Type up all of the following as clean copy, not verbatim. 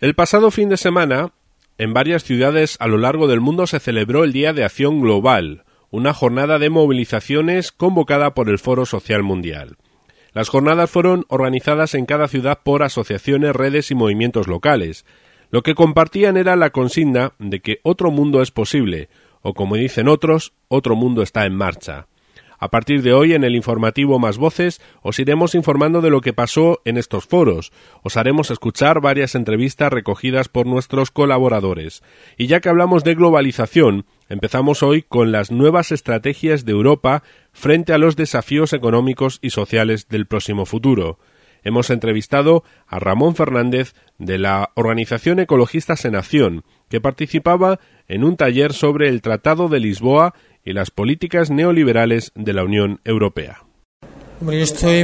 El pasado fin de semana, en varias ciudades a lo largo del mundo se celebró el Día de Acción Global, una jornada de movilizaciones convocada por el Foro Social Mundial. Las jornadas fueron organizadas en cada ciudad por asociaciones, redes y movimientos locales. Lo que compartían era la consigna de que otro mundo es posible, o como dicen otros, otro mundo está en marcha. A partir de hoy, en el informativo Más Voces, os iremos informando de lo que pasó en estos foros. Os haremos escuchar varias entrevistas recogidas por nuestros colaboradores. Y ya que hablamos de globalización, empezamos hoy con las nuevas estrategias de Europa frente a los desafíos económicos y sociales del próximo futuro. Hemos entrevistado a Ramón Fernández de la organización Ecologistas en Acción, que participaba en un taller sobre el Tratado de Lisboa y las políticas neoliberales de la Unión Europea. Hombre, yo estoy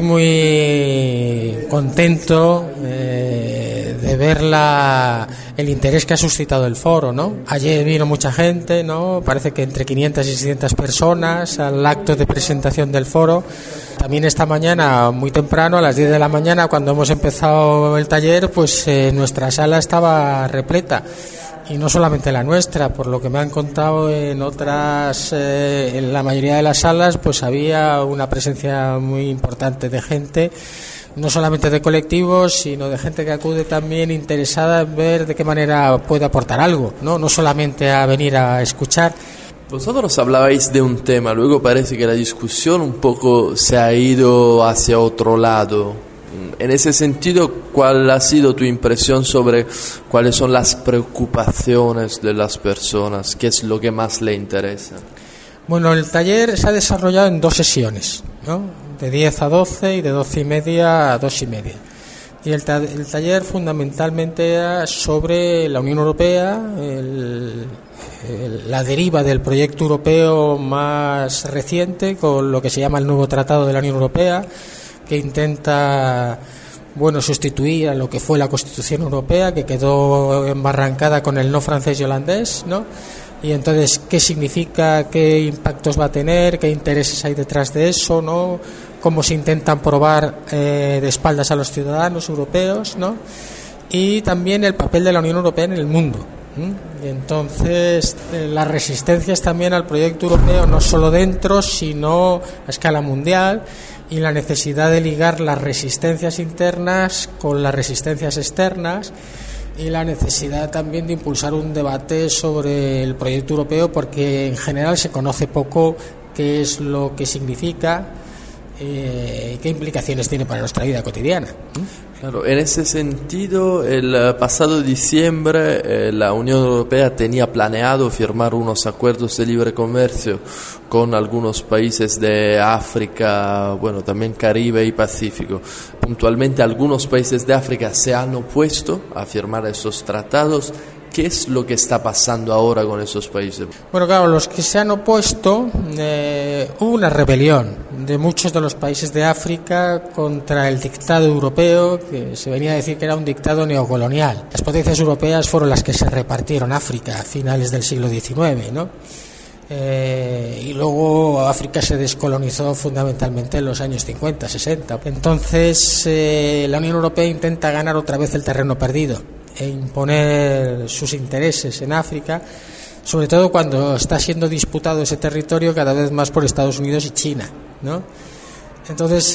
muy contento de ver el interés que ha suscitado el foro, ¿no? Ayer vino mucha gente, ¿no? Parece que entre 500 y 600 personas al acto de presentación del foro. También esta mañana, muy temprano, a las 10 de la mañana, cuando hemos empezado el taller, pues nuestra sala estaba repleta. Y no solamente la nuestra, por lo que me han contado en otras, en la mayoría de las salas, pues había una presencia muy importante de gente, no solamente de colectivos, sino de gente que acude también interesada en ver de qué manera puede aportar algo, no solamente a venir a escuchar. Vosotros hablabais de un tema, luego parece que la discusión un poco se ha ido hacia otro lado. En ese sentido, ¿cuál ha sido tu impresión sobre cuáles son las preocupaciones de las personas? ¿Qué es lo que más le interesa? Bueno, el taller se ha desarrollado en 2 sesiones, ¿no? De 10 a 12 y de 12:30 a 2:30. Y el taller fundamentalmente era sobre la Unión Europea, la deriva del proyecto europeo más reciente con lo que se llama el nuevo Tratado de la Unión Europea, que intenta sustituir a lo que fue la Constitución Europea, que quedó embarrancada con el no francés y holandés, ¿no? Y entonces, ¿qué significa? ¿Qué impactos va a tener? ¿Qué intereses hay detrás de eso? ¿No? ¿Cómo se intentan probar de espaldas a los ciudadanos europeos? ¿No? Y también el papel de la Unión Europea en el mundo. Y entonces, las resistencias también al proyecto europeo, no solo dentro, sino a escala mundial, y la necesidad de ligar las resistencias internas con las resistencias externas, y la necesidad también de impulsar un debate sobre el proyecto europeo, porque en general se conoce poco qué es lo que significa y qué implicaciones tiene para nuestra vida cotidiana. Claro, en ese sentido, el pasado diciembre la Unión Europea tenía planeado firmar unos acuerdos de libre comercio con algunos países de África, también Caribe y Pacífico. Puntualmente, algunos países de África se han opuesto a firmar esos tratados. ¿Qué es lo que está pasando ahora con esos países? Bueno, claro, los que se han opuesto, hubo una rebelión de muchos de los países de África contra el dictado europeo, que se venía a decir que era un dictado neocolonial. Las potencias europeas fueron las que se repartieron África a finales del siglo XIX, ¿no? Y luego África se descolonizó fundamentalmente en los años 50, 60. Entonces la Unión Europea intenta ganar otra vez el terreno perdido e imponer sus intereses en África, sobre todo cuando está siendo disputado ese territorio cada vez más por Estados Unidos y China, ¿no? Entonces,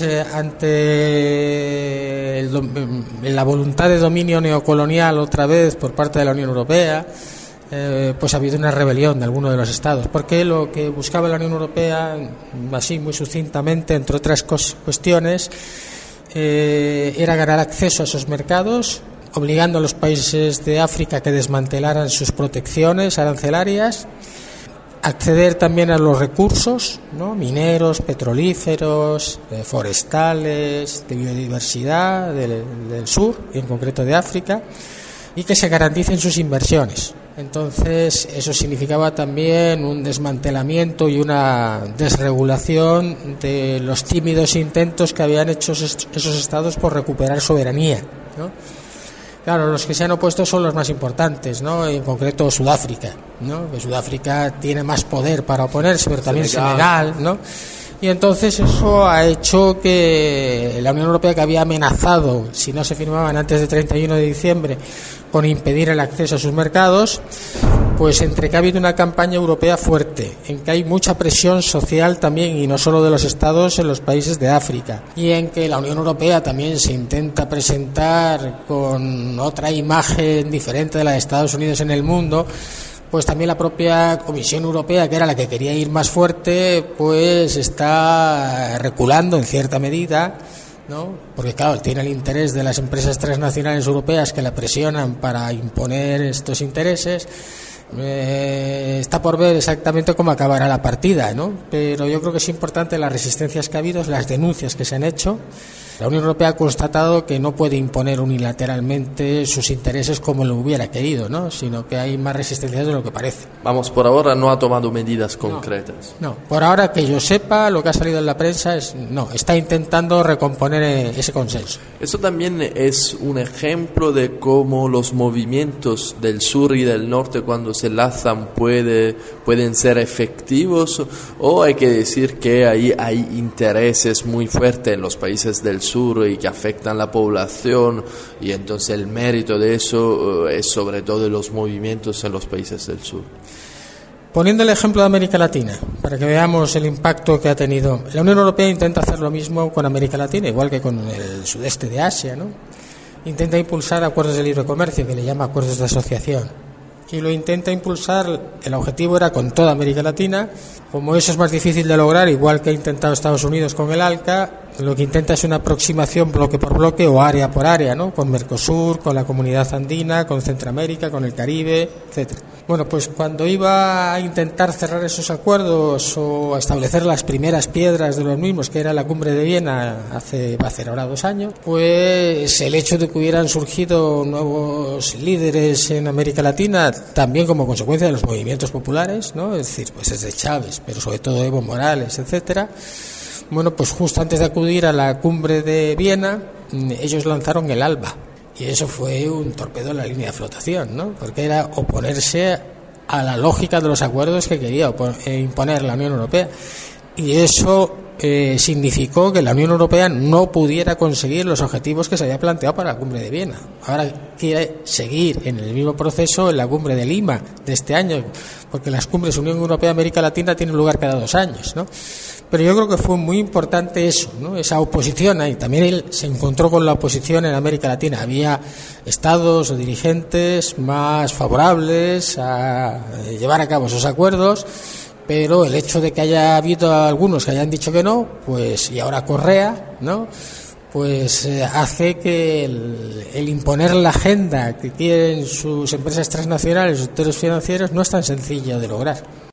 ante la voluntad de dominio neocolonial otra vez por parte de la Unión Europea, pues ha habido una rebelión de algunos de los estados, porque lo que buscaba la Unión Europea, así muy sucintamente, entre otras cuestiones, era ganar acceso a esos mercados, obligando a los países de África a que desmantelaran sus protecciones arancelarias, acceder también a los recursos, ¿no? Mineros, petrolíferos, forestales, de biodiversidad del sur, y en concreto de África, y que se garanticen sus inversiones. Entonces, eso significaba también un desmantelamiento y una desregulación de los tímidos intentos que habían hecho esos estados por recuperar soberanía, ¿no? Claro, los que se han opuesto son los más importantes, ¿no? En concreto Sudáfrica, ¿no? Que Sudáfrica tiene más poder para oponerse, pero también Senegal, ¿no? Y entonces eso ha hecho que la Unión Europea, que había amenazado, si no se firmaban antes del 31 de diciembre, con impedir el acceso a sus mercados, pues entre que ha habido una campaña europea fuerte, en que hay mucha presión social también, y no solo de los estados, en los países de África, y en que la Unión Europea también se intenta presentar con otra imagen diferente de la de Estados Unidos en el mundo, pues también la propia Comisión Europea, que era la que quería ir más fuerte, pues está reculando en cierta medida, ¿no? Porque claro, tiene el interés de las empresas transnacionales europeas que la presionan para imponer estos intereses. Está por ver exactamente cómo acabará la partida, ¿no? Pero yo creo que es importante las resistencias que ha habido, las denuncias que se han hecho. La Unión Europea ha constatado que no puede imponer unilateralmente sus intereses como lo hubiera querido, ¿no? Sino que hay más resistencias de lo que parece. Vamos, por ahora no ha tomado medidas concretas. No, por ahora que yo sepa, lo que ha salido en la prensa está intentando recomponer ese consenso. Eso también es un ejemplo de cómo los movimientos del sur y del norte, cuando se lanzan, pueden ser efectivos, o hay que decir que ahí hay intereses muy fuertes en los países del sur y que afectan la población, y entonces el mérito de eso es sobre todo de los movimientos en los países del sur. Poniendo el ejemplo de América Latina, para que veamos el impacto que ha tenido, la Unión Europea intenta hacer lo mismo con América Latina, igual que con el sudeste de Asia, ¿no? Intenta impulsar acuerdos de libre comercio, que le llama acuerdos de asociación, y lo intenta impulsar. El objetivo era con toda América Latina. Como eso es más difícil de lograr, igual que ha intentado Estados Unidos con el ALCA, lo que intenta es una aproximación bloque por bloque o área por área, ¿no? Con Mercosur, con la Comunidad Andina, con Centroamérica, con el Caribe, etcétera. Bueno, pues cuando iba a intentar cerrar esos acuerdos o a establecer las primeras piedras de los mismos, que era la Cumbre de Viena va a ser ahora 2 años, pues el hecho de que hubieran surgido nuevos líderes en América Latina, también como consecuencia de los movimientos populares, ¿no? Es decir, pues desde Chávez, pero sobre todo Evo Morales, etcétera. Bueno, pues justo antes de acudir a la Cumbre de Viena, ellos lanzaron el ALBA. Y eso fue un torpedo en la línea de flotación, ¿no? Porque era oponerse a la lógica de los acuerdos que quería imponer la Unión Europea. Y eso significó que la Unión Europea no pudiera conseguir los objetivos que se había planteado para la Cumbre de Viena. Ahora quiere seguir en el mismo proceso en la Cumbre de Lima de este año, porque las cumbres Unión Europea-América Latina tienen lugar cada 2 años, ¿no? Pero yo creo que fue muy importante eso, ¿no? Esa oposición ahí. También él se encontró con la oposición en América Latina. Había estados o dirigentes más favorables a llevar a cabo esos acuerdos, pero el hecho de que haya habido algunos que hayan dicho que no, pues, y ahora Correa, ¿no? Pues hace que el imponer la agenda que quieren sus empresas transnacionales, sus sectores financieros, no es tan sencillo de lograr.